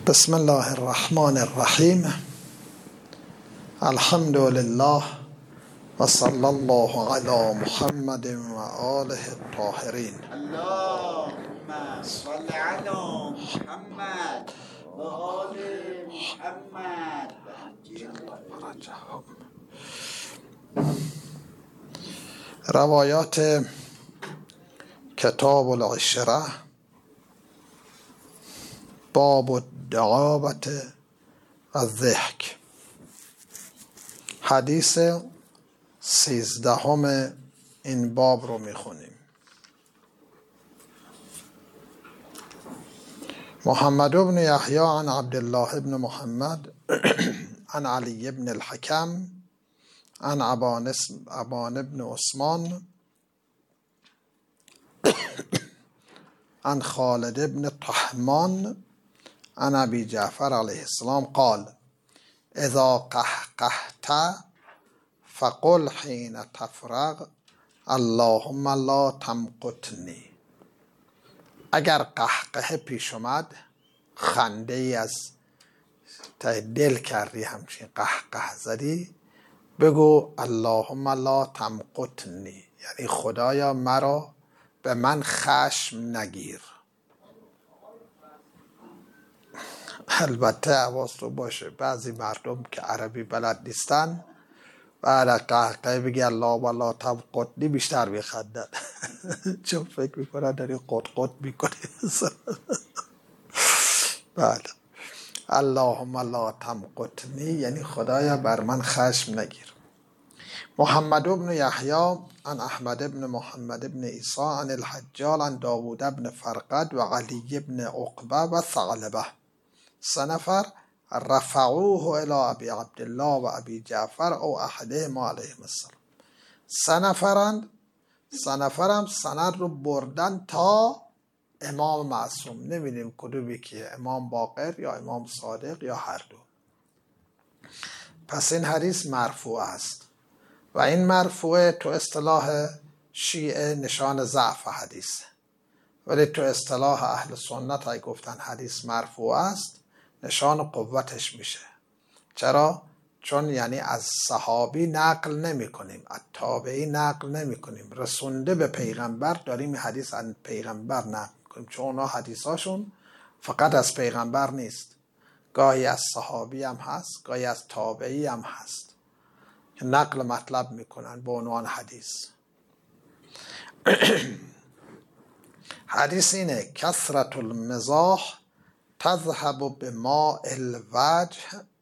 بسم الله الرحمن الرحیم. الحمد لله و صلی الله علی محمد و آله الطاهرین. اللهم صل علی محمد و آل محمد. روایات کتاب العشره، باب الدعابة الضحک. حدیث 13 این باب رو میخونیم. محمد بن یحیی عن عبدالله بن محمد عن علی بن الحکم عن ابان بن عثمان عن خالد بن طهمان عن ابی جعفر علیه السلام قال: اذا قهقهت فقل حين تفرغ اللهم لا تمقتنی. اگر قهقه پیش اومد، خنده ای از ته دل کردی، همچین قهقه زدی، بگو اللهم لا تمقتنی، یعنی خدایا مرا به من خشم نگیر. البته حواست رو باشه، بعضی مردم که عربی بلد نیستن بعد قهقه بگی الله لا تمقتنی بیشتر میخندن چون فکر میکنن داری قط میکنی. بله، اللهم لا تمقتنی یعنی خدایا بر من خشم نگیر. محمد بن یحیی عن احمد بن محمد بن عیسی عن الحجال عن داوود بن فرقد و علی بن عقبه و ثعلبه. 3 نفر رفعوه الى ابی عبدالله و ابی جعفر او احدهما علیهم السلام. 3 نفرم سند رو بردن تا امام معصوم. نمیدونیم کدومی که، امام باقر یا امام صادق یا هر دو. پس این حدیث مرفوع است و این مرفوع تو اصطلاح شیعه نشان ضعف حدیث، ولی تو اصطلاح اهل سنت های گفتن حدیث مرفوع است نشان قوتش میشه. چرا؟ چون یعنی از صحابی نقل نمی کنیم، از تابعی نقل نمی کنیم، رسونده به پیغمبر داریم حدیث از پیغمبر نقل کنیم، چون اونا حدیثاشون فقط از پیغمبر نیست، گاهی از صحابی هم هست، گاهی از تابعی هم هست که نقل مطلب میکنن به عنوان حدیث. حدیث اینه: کثرت المزاح تذهب بماء الوجه.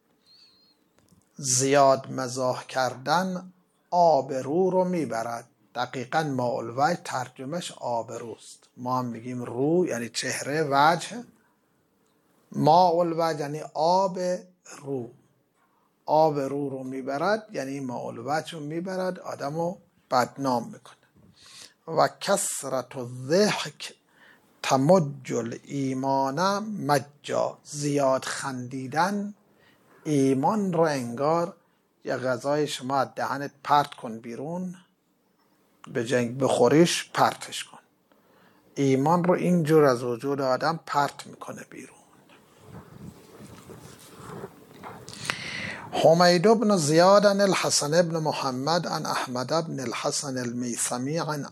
زیاد مزاح کردن آبرو رو میبرد. دقیقاً ماء الوجه ترجمهش آبروست. ما هم میگیم رو یعنی چهره، وجه. ماء الوجه یعنی آب رو. آب رو میبرد یعنی ماء الوجه رو میبرد، آدمو بدنام میکنه. و کثرت الضحک تمج الایمان مجا. زیاد خندیدن ایمان رو انگار یه غذای شما از دهنت پرت کن بیرون، به جنگ بخوریش پرتش کن. ایمان رو اینجور از وجود آدم پرت میکنه بیرون. حمید بن زیاد عن الحسن بن محمد عن احمد بن الحسن المیثمی عن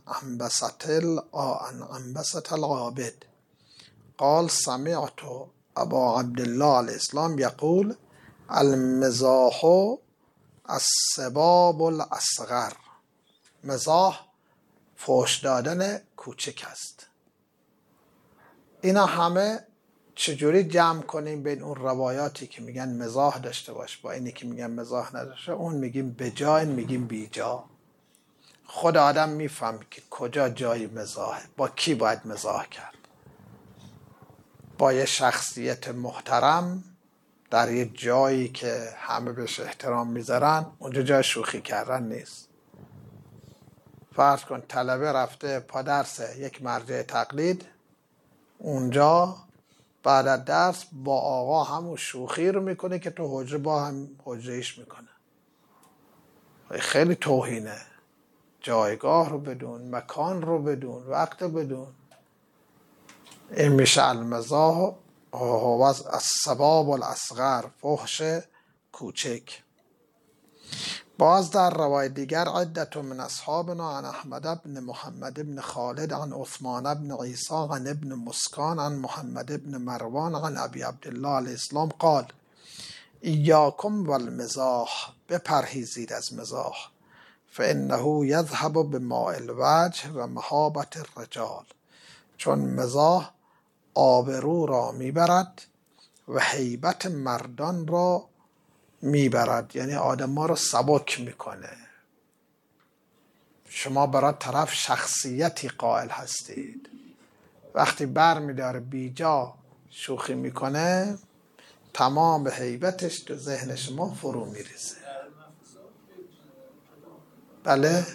عنبسة العابد قال: سمعت ابا عبدالله علیه السلام یقول: المزاح السباب الاصغر. مزاح فحش دادن کوچک است. اینا همه چجوری جمع کنیم بین اون روایاتی که میگن مزاح داشته باش با اینی که میگن مزاح نداشته؟ اون میگیم بجا، این میگیم بیجا. خود آدم میفهم که کجا جای مزاحه، با کی باید مزاح کرد. با یه شخصیت محترم در یه جایی که همه بهش احترام میذارن، اونجا جای شوخی کردن نیست. فرض کن طلبه رفته پا درس یک مرجع تقلید، اونجا بعد از درس با آقا همون شوخی رو میکنه که تو حجره با هم حجرهش میکنه. خیلی توهینه. جایگاه رو بدون، مکان رو بدون، وقت بدون. این میشه المزاح و از السباب الاصغر، فحش کوچک. باز در روایت دیگر عدت من اصحابنا عن احمد بن محمد بن خالد عن عثمان بن عیسی عن ابن مسکان عن محمد بن مروان عن ابی عبدالله علیه السلام قال ایاکم والمزاح، بپرهیزید از مزاح، فانه یذهب بماء الوجه و مهابة الرجال، چون مزاح آبرو را میبرد و هیبت مردان را میبرد، یعنی آدم ها رو سبک میکنه. شما برای طرف شخصیتی قائل هستید، وقتی بر میداره بیجا شوخی میکنه تمام هیبتش تو ذهن شما فرو میریزه. بله؟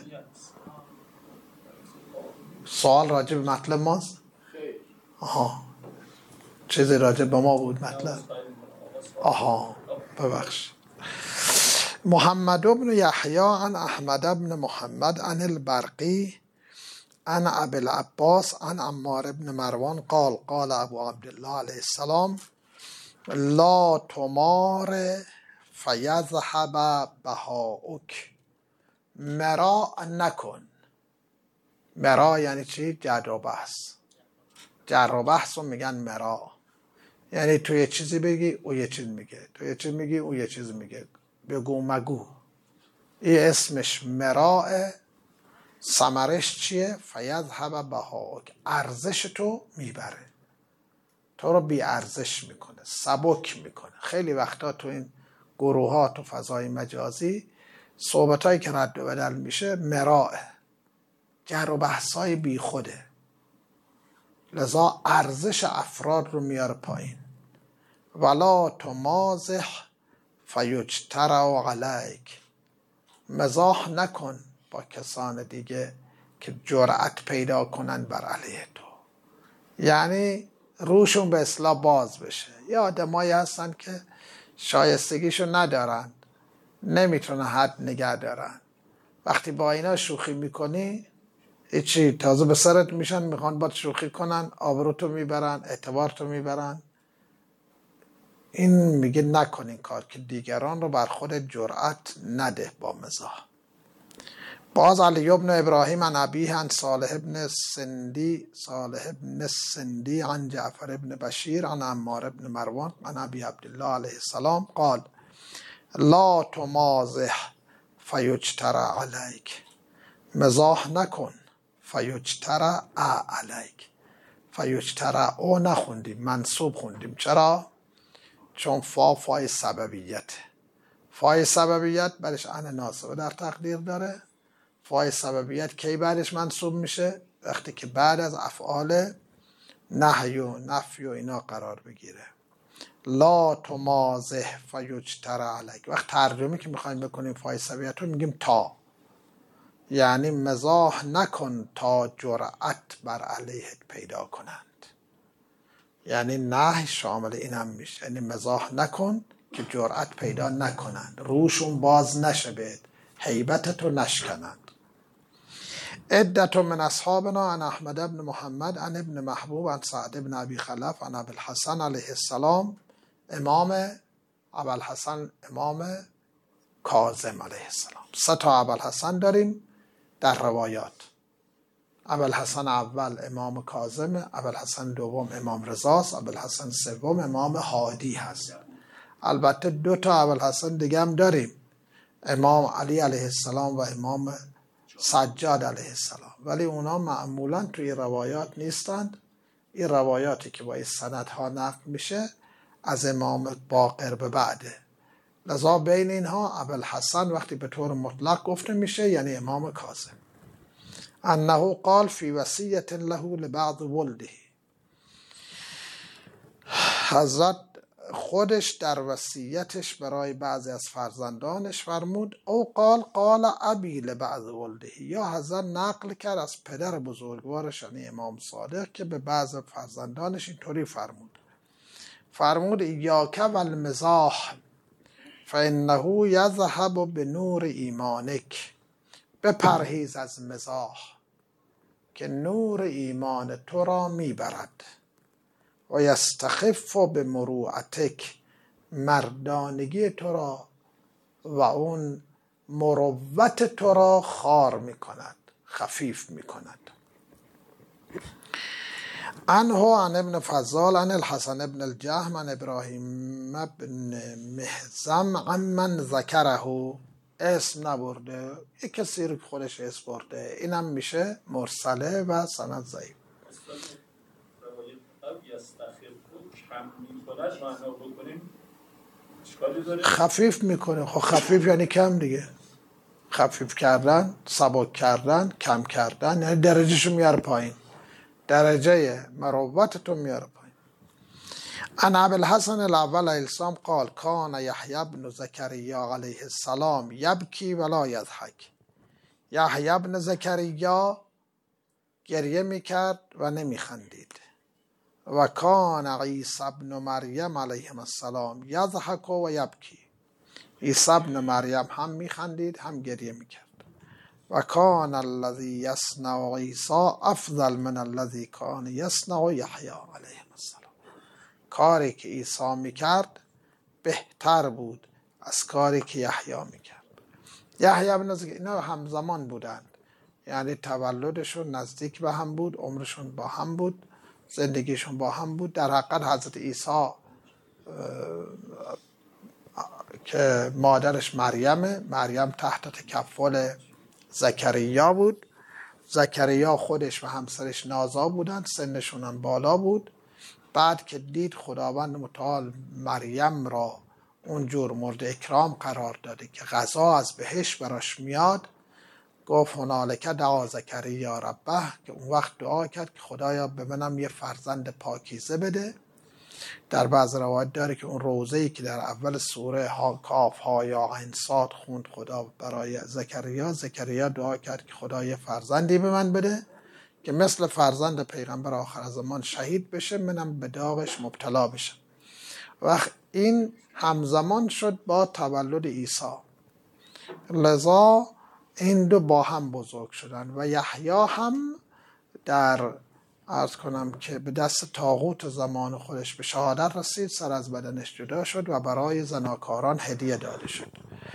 سوال راجع به مطلب ماست؟ آها، چیزی راجع به ما بود مطلب؟ آها، ببخش. محمد بن یحیی عن احمد بن محمد عن البرقی عن ابی العباس عن عمار بن مروان قال قال ابو عبدالله علیه السلام لا تمار فیذهب بهاؤک، مرا نکن. مرا یعنی چی؟ جر و بحث. جر و بحث رو میگن مرا، یعنی تو یه چیزی بگی او یه چیز میگه، تو یه چیز میگی او یه چیز میگه، بگو مگو. این اسمش مراه. ثمرش چیه؟ فیذهب بهاؤک، ارزش تو میبره، تو رو بی ارزش میکنه، سبک میکنه. خیلی وقتا تو این گروه ها تو فضای مجازی صحبت هایی که رد و بدل میشه مراه، جر و بحث های بی خوده، لذا ارزش افراد رو میاره پایین. ولا تمازح فیجترأ علیک، مزاح نکن با کسان دیگه که جرأت پیدا کنن بر علیه تو، یعنی روشون به اصلاح باز بشه. یه آدمایی هستن که شایستگیشو ندارن، نمیتونه حد نگه دارن، وقتی با اینا شوخی میکنی هیچی، تازه به سرت میشن، میخوان با شوخی کنن، آبروتو میبرن، اعتبارتو میبرن. این میگه نکن این کار، که دیگران رو بر خود جرأت نده با مزاح. باز علی بن ابراهیم عن ابیه عن صالح بن السندی عن جعفر بن بشیر عن عمار بن مروان عن ابی عبدالله علیه السلام قال لا تمازح فیجترأ علیک، مزاح نکن فیجترأ علیک. فیجترأ او نخوندیم، منصوب خوندیم. چرا؟ چون فای سببیت، فای سببیت برش عن ناصبه در تقدیر داره. فای سببیت کی بعدش منصوب میشه؟ وقتی که بعد از افعال نهی و نفی و اینا قرار بگیره. لا تمازح فیجترأ علیک. وقت ترجمه که میخوایم بکنیم فای سببیت رو میگیم تا، یعنی مزاح نکن تا جرأت بر علیهت پیدا کنند. یعنی نهی شامل این هم میشه، یعنی مزاح نکن که جرأت پیدا نکنند، روشون باز نشه، بهت هیبتتو نشکنند. عدت من اصحابنا عن احمد بن محمد عن ابن محبوب عن سعد بن ابی خلف عن ابی الحسن علیه السلام، امام ابی الحسن امام کاظم علیه السلام. 3 تا ابی الحسن داریم در روایات. ابی الحسن اول امام کاظم، ابی الحسن دوم امام رضاست، ابی الحسن سوم امام هادی هست. البته 2 تا ابی الحسن دیگه هم داریم، امام علی علیه السلام و امام سجاد علیه السلام، ولی اونا معمولا توی روایات نیستند. این روایاتی که با این سندها نقل میشه از امام باقر به بعده، لذا بین اینها ابوالحسن وقتی به طور مطلق گفته میشه یعنی امام کاظم. انه قال فی وصیة له لبعض ولده، حضرت خودش در وصیتش برای بعضی از فرزندانش فرمود، او قال ابی لبعض ولده، یا حضرت نقل کرد از پدر بزرگوارش یعنی امام صادق که به بعض فرزندانش اینطوری فرمود ایاک والمزاح فانه یذهب بنور ایمانک، بپرهیز از مزاح که نور ایمان تو را میبرد. و یستخف بمروءتک، مردانگی تو را و اون مروت تو را خوار میکند، خفیف میکند. عنه عن ابن فضال عن الحسن ابن الجهم عن ابراهیم ابن محزم عن من ذکره، اسم نبرده، یک کسی رو که خودش اسم برده، اینم میشه مرسله و سند ضعیف. خفیف میکنه. خب خفیف یعنی کم دیگه، خفیف کردن، سبک کردن، کم کردن، یعنی درجهشو میاره پایین، درجه مروتتو میاره پایین. عن ابی الحسن الاول السام قال کان یحیی بن زکریا علیه السلام یبکی ولا یضحک. یحیی بن زکریا گریه میکرد و نمیخندید. و کان عیسی بن مریم علیه السلام یضحک و یبکی. عیسی بن مریم هم میخندید هم گریه میکرد. و کان الذی یصنع عیسی افضل من الذی کان یصنع یحیی علیه السلام. کاری که عیسی میکرد بهتر بود از کاری که یحیی میکرد. یحیی بن زکریا اینا همزمان بودند، یعنی تولدشون نزدیک به هم بود، عمرشون با هم بود، زندگیشون با هم بود. در حقیقت حضرت عیسی که مادرش مریم تحت تکفل زکریا بود. زکریا خودش و همسرش نازا بودند، سنشون هم بالا بود. بعد که دید خداوند متعال مریم را اونجور مورد اکرام قرار داده که غذا از بهشت براش میاد، گفت هنالک دعا زکریا ربه، که اون وقت دعا کرد که خدایا به منم یه فرزند پاکیزه بده. در بعض روایت داره که اون روزه‌ای که در اول سوره کاف ها یا عین صاد خوند خدا برای زکریا دعا کرد که خدا یه فرزندی به من بده که مثل فرزند پیغمبر آخر زمان شهید بشه، منم به داغش مبتلا بشم. وقت این همزمان شد با تولد عیسی، لذا این دو با هم بزرگ شدن. و یحیی هم در عرض کنم که به دست طاغوت زمان خودش به شهادت رسید، سر از بدنش جدا شد و برای زناکاران هدیه داده شد.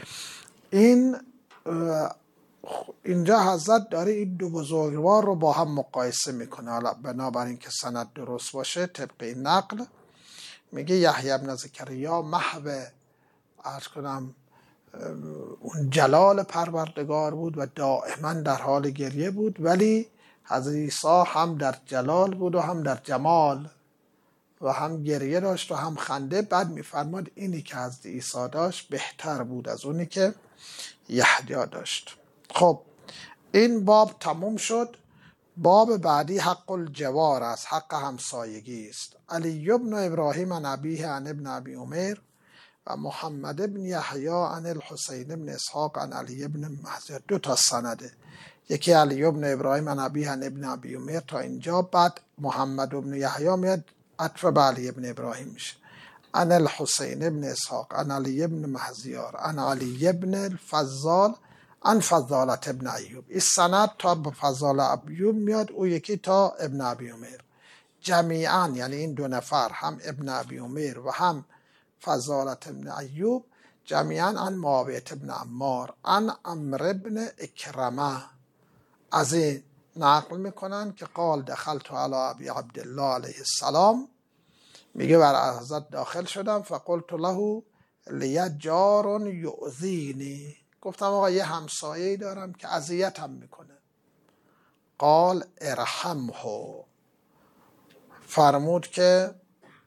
اینجا حضرت داره این دو بزرگوار رو با هم مقایسه میکنه. حالا بنابراین که سند درست باشه طبق این نقل میگه یحیی بن زکریا محو عرض کنم اون جلال پروردگار بود و دائما در حال گریه بود، ولی حضرت عیسی هم در جلال بود و هم در جمال و هم گریه داشت و هم خنده. بعد میفرماد اینی که حضرت عیسی داشت بهتر بود از اونی که یحیی داشت. خب این باب تموم شد. باب بعدی حق الجوار است، حق همسایگی است. علی بن ابراهیم عن ابیه عن ابن ابی عمر و محمد بن یحیی عن الحسین بن اسحاق عن علی بن مهزیار. دو تا سنده، یکی علی بن ابراهیم عن ابیه عن ابن ابی عمر تا اینجا، بعد محمد بن یحیی میاد عطف به علی بن ابراهیم میشه. عن الحسین بن اسحاق عن علی بن مهزیار عن علی بن الفضال عن فضالة ابن ایوب. این سند تا به فضال ایوب میاد، او یکی تا ابن ابی عمر. جمیعا یعنی این دو نفر، هم ابن ابی عمر و هم فضالة ابن ایوب، جمیعا عن معاویه ابن عمار عن عمرو ابن اکرمه، از این نقل میکنن که قال دخلت علی ابی عبدالله علیه السلام، میگه بر حضرت داخل شدم، فقلت له لی جار یؤذینی، گفتم آقا یه همسایه‌ای دارم که اذیتم میکنه. قال ارحمه، فرمود که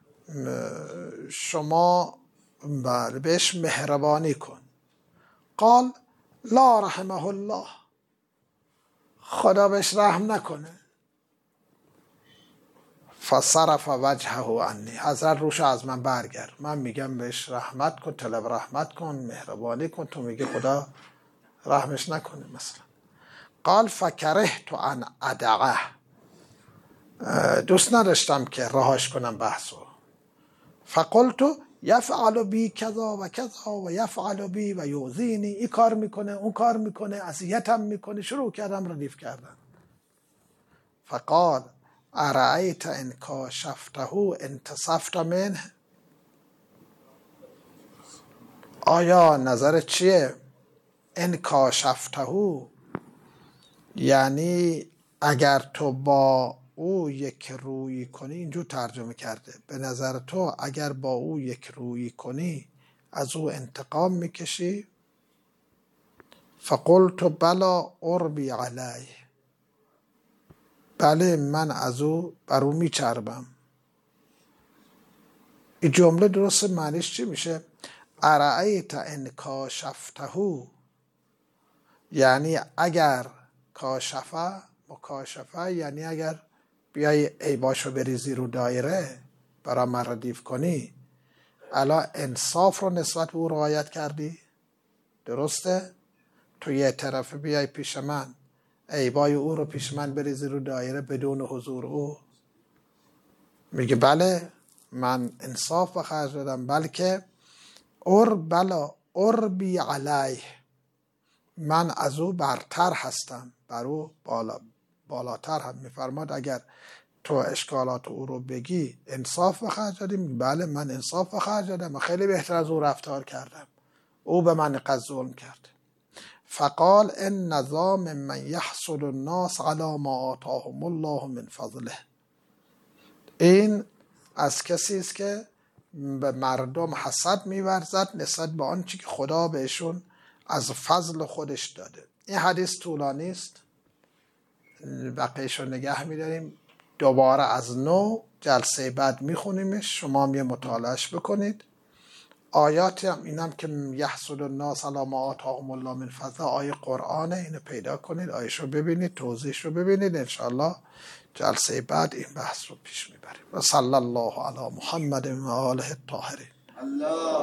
شما بهش مهربانی کن. قال لا رحمه الله، خدا بهش رحم نکنه. فصرف وجهه عنی، حضرت روش از من برگرد، من میگم بهش رحمت کن، طلب رحمت کن، مهربانی کن، تو میگی خدا رحمش نکنه مثلا. قال فکرهت ان ادعه، دوست نداشتم که رهاش کنم بحثو. فقلت یفعل بی کذا و کذا و یفعل بی و یؤذینی، این کار میکنه اون کار میکنه اذیتم میکنه. شروع کردم ردیف کردن. فقال ارأیت ان کاشفته انتصفت منه، آیا نظر چیه؟ ان کاشفته یعنی اگر تو با او یک رویی کنی، اینجور ترجمه کرده، به نظر تو اگر با او یک رویی کنی از او انتقام میکشی؟ فقلت بلا اربی علیه، بله من از او بر او میچربم. این جمله درست معنیش چی میشه؟ ارأیت ان کاشفته یعنی اگر کاشفه، مکاشفه یعنی اگر بیای عیباشو بریزی رو دایره برای من ردیف کنی، الان انصاف رو نسبت به او رعایت کردی؟ درسته؟ تو یه طرف بیای پیش من عیبای او رو پیش من بریزی رو دایره بدون حضور او؟ میگه بله من انصاف به خرج دادم، بلکه بلا اربی علیه، من از او برتر هستم، بر او بالاتر هم. میفرماد اگر تو اشکالات او رو بگی انصاف به خرج دادیم، بله من انصاف به خرج دادم، من خیلی بهتر از او رفتار کردم، او به من قد ظلم کرد. فقال ان نظام من یحسد الناس علی ما آتاهم الله من فضله، این از کسی است که به مردم حسد می‌ورزد نسبت به آنچه که خدا بهشون از فضل خودش داده. این حدیث طولانی است، بقیه‌شو نگه می‌داریم، دوباره از نو جلسه بعد میخونیمش، شما هم یه مطالعهش بکنید. آیاتی هم اینم که یحسد الناس علی ما آتاهم الله من فضل آیه قرآنه، اینو پیدا کنید، آیه‌شو ببینید، توضیحش رو ببینید، انشاءالله جلسه بعد این بحث رو پیش میبریم. و صلی الله علی محمد و آله الطاهرین.